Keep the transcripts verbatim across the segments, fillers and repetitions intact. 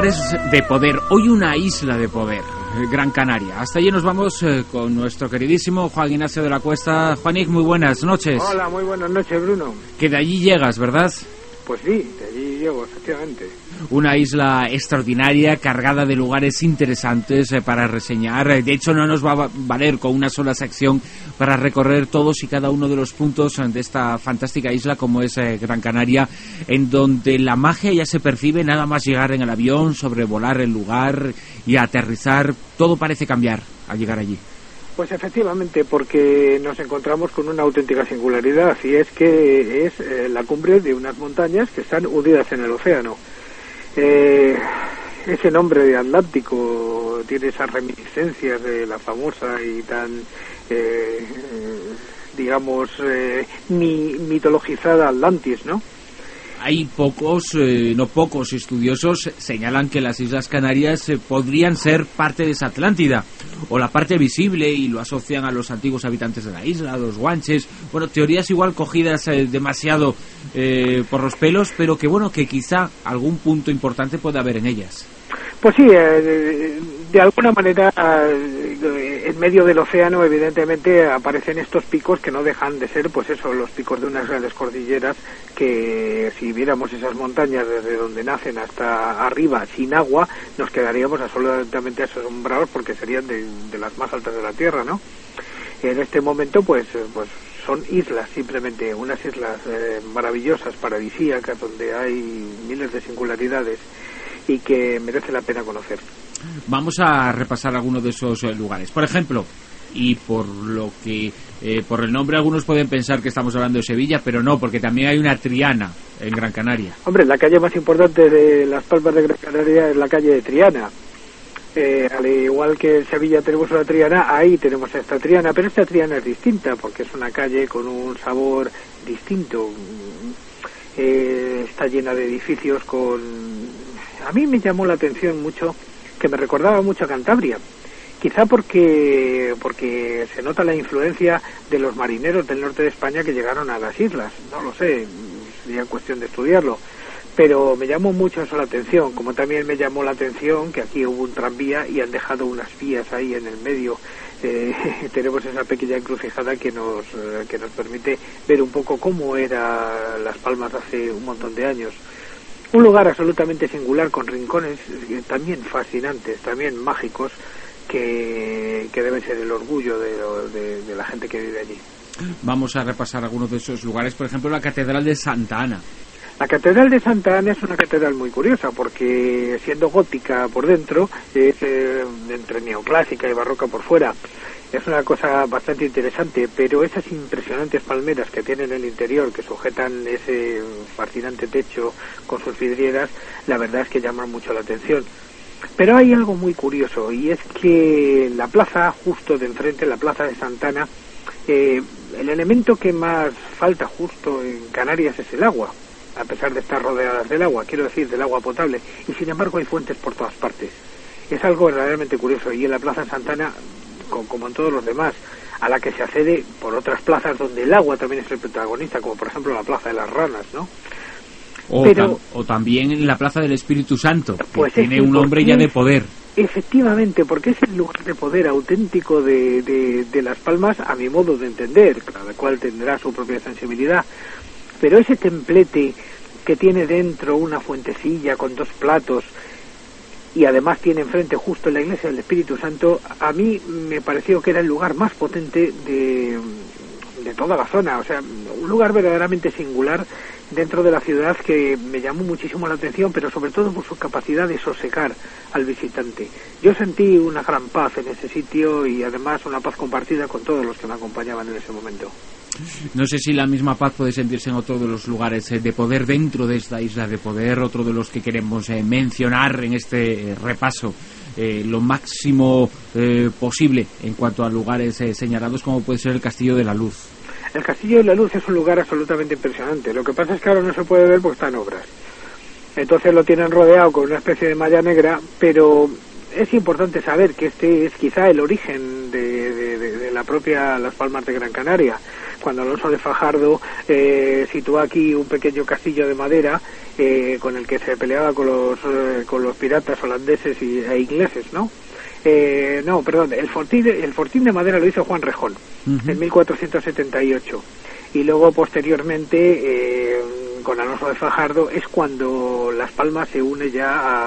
lugares de poder. Hoy una isla de poder, Gran Canaria. Hasta allí nos vamos eh, con nuestro queridísimo Juan Ignacio de la Cuesta. Juanig, muy buenas noches. Hola, muy buenas noches, Bruno. Que de allí llegas, ¿verdad? Pues sí, de allí llego, efectivamente. Una isla extraordinaria, cargada de lugares interesantes eh, para reseñar. De hecho, no nos va a valer con una sola sección para recorrer todos y cada uno de los puntos de esta fantástica isla como es eh, Gran Canaria, en donde la magia ya se percibe nada más llegar en el avión, sobrevolar el lugar y aterrizar. Todo parece cambiar al llegar allí. Pues efectivamente, porque nos encontramos con una auténtica singularidad, y es que es eh, la cumbre de unas montañas que están hundidas en el océano. Eh, ese nombre de Atlántico tiene esas reminiscencias de la famosa y tan, eh, digamos, eh, mi, mitologizada Atlantis, ¿no? Hay pocos, eh, no pocos estudiosos señalan que las Islas Canarias eh, podrían ser parte de esa Atlántida, o la parte visible, y lo asocian a los antiguos habitantes de la isla, a los guanches. Bueno, teorías igual cogidas eh, demasiado eh, por los pelos, pero que bueno, que quizá algún punto importante pueda haber en ellas. Pues sí, eh, de alguna manera eh, en medio del océano evidentemente aparecen estos picos que no dejan de ser, pues eso, los picos de unas grandes cordilleras que si viéramos esas montañas desde donde nacen hasta arriba sin agua, nos quedaríamos absolutamente asombrados porque serían de, de las más altas de la Tierra, ¿no? En este momento pues, pues son islas, simplemente unas islas eh, maravillosas, paradisíacas, donde hay miles de singularidades y que merece la pena conocer. Vamos a repasar algunos de esos eh, lugares. Por ejemplo, y por lo que eh, por el nombre algunos pueden pensar que estamos hablando de Sevilla, pero no, porque también hay una Triana en Gran Canaria. Hombre, la calle más importante de Las Palmas de Gran Canaria es la calle de Triana. Eh, al igual que en Sevilla tenemos una Triana, ahí tenemos esta Triana, pero esta Triana es distinta porque es una calle con un sabor distinto. Eh, está llena de edificios con... A mí me llamó la atención mucho, que me recordaba mucho a Cantabria, quizá porque porque se nota la influencia de los marineros del norte de España que llegaron a las islas, no lo sé, sería cuestión de estudiarlo, pero me llamó mucho eso la atención, como también me llamó la atención que aquí hubo un tranvía y han dejado unas vías ahí en el medio. Eh, tenemos esa pequeña encrucijada que nos eh, que nos permite ver un poco cómo era Las Palmas hace un montón de años. Un lugar absolutamente singular, con rincones también fascinantes, también mágicos, que, que deben ser el orgullo de, de, de la gente que vive allí. Vamos a repasar algunos de esos lugares, por ejemplo la Catedral de Santa Ana. La Catedral de Santa Ana es una catedral muy curiosa, porque siendo gótica por dentro, es eh, entre neoclásica y barroca por fuera. Es una cosa bastante interesante, pero esas impresionantes palmeras que tienen en el interior, que sujetan ese fascinante techo con sus vidrieras, la verdad es que llaman mucho la atención. Pero hay algo muy curioso, y es que la plaza, justo de enfrente, la plaza de Santa Ana, eh, el elemento que más falta justo en Canarias es el agua, a pesar de estar rodeadas del agua, quiero decir, del agua potable, y sin embargo hay fuentes por todas partes. Es algo verdaderamente curioso, y en la plaza de Santa Ana, como en todos los demás, a la que se accede por otras plazas donde el agua también es el protagonista, como por ejemplo la Plaza de las Ranas, ¿no? O, Pero, tam, o también la Plaza del Espíritu Santo, que pues tiene es un nombre ya de poder. Efectivamente, porque es el lugar de poder auténtico de, de, de Las Palmas, a mi modo de entender, cada cual tendrá su propia sensibilidad, pero ese templete que tiene dentro una fuentecilla con dos platos, y además tiene enfrente justo la iglesia del Espíritu Santo, a mí me pareció que era el lugar más potente de, de toda la zona, o sea, un lugar verdaderamente singular dentro de la ciudad que me llamó muchísimo la atención, pero sobre todo por su capacidad de sosegar al visitante. Yo sentí una gran paz en ese sitio y además una paz compartida con todos los que me acompañaban en ese momento. No sé si la misma paz puede sentirse en otro de los lugares eh, de poder dentro de esta isla de poder, otro de los que queremos eh, mencionar en este eh, repaso, eh, lo máximo eh, posible en cuanto a lugares eh, señalados, como puede ser el Castillo de la Luz. El Castillo de la Luz es un lugar absolutamente impresionante. Lo que pasa es que ahora no se puede ver porque está en obras. Entonces lo tienen rodeado con una especie de malla negra, pero es importante saber que este es quizá el origen de, de, de, de la propia Las Palmas de Gran Canaria. Cuando Alonso de Fajardo eh, sitúa aquí un pequeño castillo de madera eh, con el que se peleaba con los eh, con los piratas holandeses y, e ingleses, ¿no? Eh, no, perdón, el fortín, de, el fortín de madera lo hizo Juan Rejón uh-huh. en mil cuatrocientos setenta y ocho, y luego posteriormente eh, con Alonso de Fajardo es cuando Las Palmas se une ya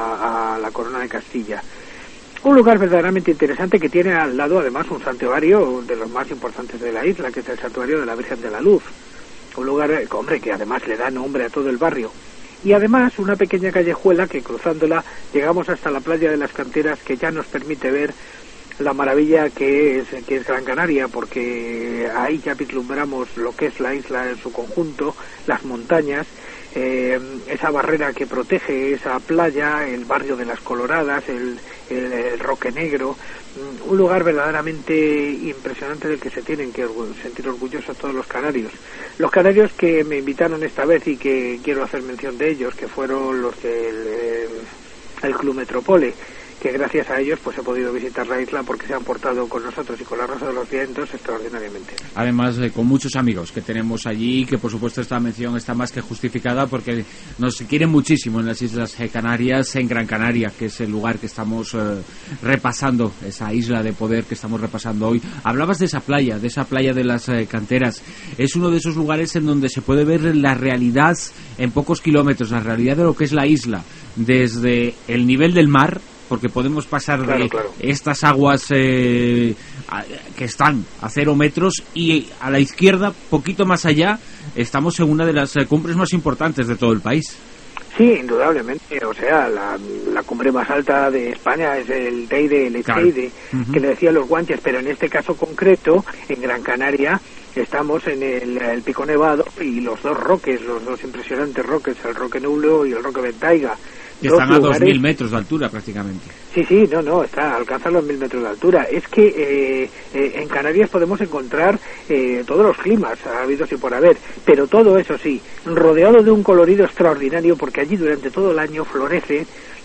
a, a la corona de Castilla. Un lugar verdaderamente interesante que tiene al lado además un santuario de los más importantes de la isla, que es el santuario de la Virgen de la Luz, un lugar, hombre, que además le da nombre a todo el barrio. Y además una pequeña callejuela que cruzándola llegamos hasta la playa de las Canteras, que ya nos permite ver la maravilla que es, que es Gran Canaria, porque ahí ya vislumbramos lo que es la isla en su conjunto, las montañas, eh, esa barrera que protege esa playa, el barrio de las Coloradas, el, el, el Roque Negro, un lugar verdaderamente impresionante del que se tienen que sentir orgullosos todos los canarios. Los canarios que me invitaron esta vez y que quiero hacer mención de ellos, que fueron los del el, el Club Metropole, que gracias a ellos pues he podido visitar la isla porque se han portado con nosotros y con la Rosa de los Vientos extraordinariamente. Además eh, con muchos amigos que tenemos allí, que por supuesto esta mención está más que justificada porque nos quieren muchísimo en las Islas Canarias, en Gran Canaria, que es el lugar que estamos eh, repasando, esa isla de poder que estamos repasando hoy. Hablabas de esa playa, de esa playa de las eh, Canteras. Es uno de esos lugares en donde se puede ver la realidad en pocos kilómetros, la realidad de lo que es la isla, desde el nivel del mar, porque podemos pasar claro, de claro. estas aguas eh, a, que están a cero metros y a la izquierda, poquito más allá, estamos en una de las cumbres más importantes de todo el país. Sí, indudablemente, o sea, la, la cumbre más alta de España es el Teide, el Teide, claro. uh-huh. que le decían los Guanches, pero en este caso concreto, en Gran Canaria, estamos en el, el Pico Nevado y los dos roques, los dos impresionantes roques, el Roque Nulo y el Roque Ventaiga. Que están a dos mil metros de altura prácticamente. Sí, sí, no, no, está, alcanza los mil metros de altura. Es que eh, eh, en Canarias podemos encontrar eh, todos los climas habidos y por haber, pero todo eso sí, rodeado de un colorido extraordinario, porque allí durante todo el año florece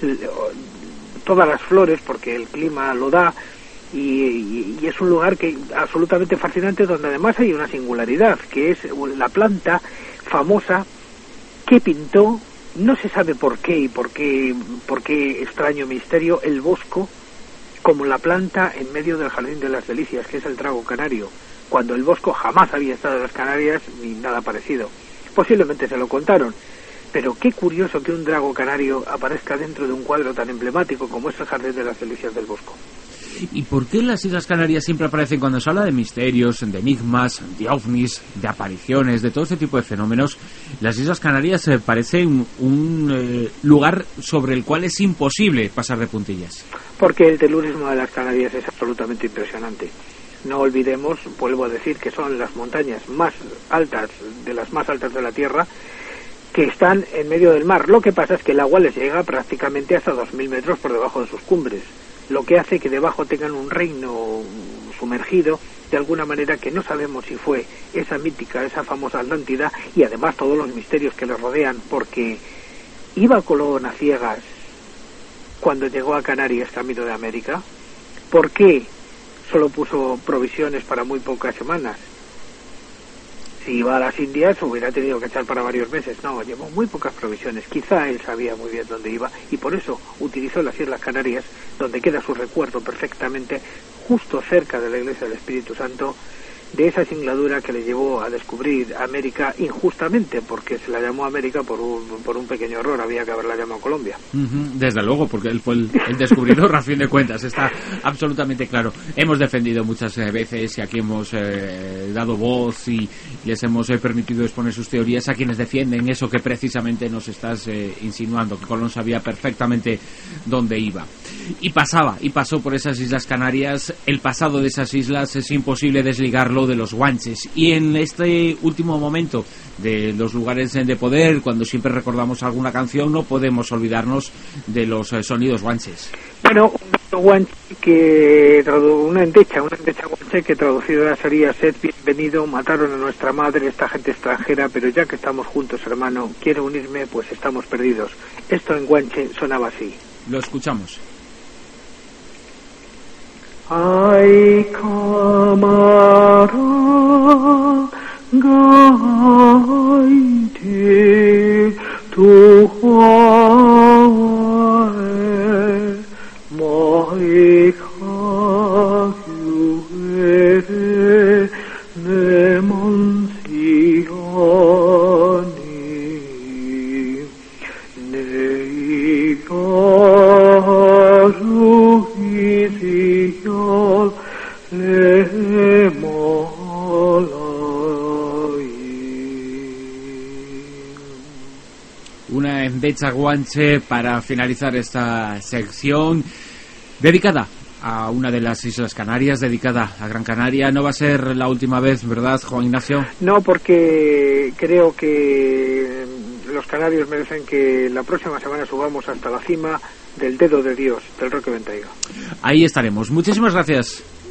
todas las flores, porque el clima lo da, y, y, y es un lugar que absolutamente fascinante, donde además hay una singularidad, que es la planta famosa que pintó, no se sabe por qué y por qué, por qué extraño misterio, el bosco como la planta en medio del Jardín de las Delicias, que es el drago canario, cuando el bosco jamás había estado en las Canarias ni nada parecido. Posiblemente se lo contaron, pero qué curioso que un drago canario aparezca dentro de un cuadro tan emblemático como es el Jardín de las Delicias del Bosco. ¿Y por qué las Islas Canarias siempre aparecen cuando se habla de misterios, de enigmas, de ovnis, de apariciones, de todo este tipo de fenómenos? Las Islas Canarias eh, parecen un eh, lugar sobre el cual es imposible pasar de puntillas. Porque el telurismo de las Canarias es absolutamente impresionante. No olvidemos, vuelvo a decir, que son las montañas más altas, de las más altas de la Tierra, que están en medio del mar. Lo que pasa es que el agua les llega prácticamente hasta dos mil metros por debajo de sus cumbres, lo que hace que debajo tengan un reino sumergido, de alguna manera que no sabemos si fue esa mítica, esa famosa Atlántida, y además todos los misterios que les rodean, porque iba Colón a ciegas cuando llegó a Canarias camino de América. ¿Por qué solo puso provisiones para muy pocas semanas? Si iba a las Indias hubiera tenido que echar para varios meses. No, llevó muy pocas provisiones. Quizá él sabía muy bien dónde iba y por eso utilizó las Islas Canarias, donde queda su recuerdo perfectamente, justo cerca de la Iglesia del Espíritu Santo, de esa singladura que le llevó a descubrir América injustamente, porque se la llamó América por un, por un pequeño error, había que haberla llamado Colombia. Uh-huh, desde luego, porque él fue el, el descubridor, a fin de cuentas, está absolutamente claro. Hemos defendido muchas eh, veces y aquí hemos eh, dado voz y les hemos eh, permitido exponer sus teorías a quienes defienden eso que precisamente nos estás eh, insinuando, que Colón sabía perfectamente dónde iba. Y pasaba, y pasó por esas Islas Canarias. El pasado de esas islas es imposible desligarlo de los guanches, y en este último momento de los lugares de poder, cuando siempre recordamos alguna canción, no podemos olvidarnos de los eh, sonidos guanches. Bueno, un guanche que tradu- una endecha, una endecha guanche que traducida sería: sed bienvenido, mataron a nuestra madre esta gente extranjera, pero ya que estamos juntos, hermano, quiero unirme, pues estamos perdidos. Esto en guanche sonaba así. Lo escuchamos. Ay, cámara, gaite, tu moi cagiure ne mansioni nei caruisiol le molai. Una endecha guanche para finalizar esta sección dedicada a una de las Islas Canarias, dedicada a Gran Canaria. No va a ser la última vez, ¿verdad, Juan Ignacio? No, porque creo que los canarios merecen que la próxima semana subamos hasta la cima del dedo de Dios, del Roque Venteiga. Ahí estaremos. Muchísimas gracias.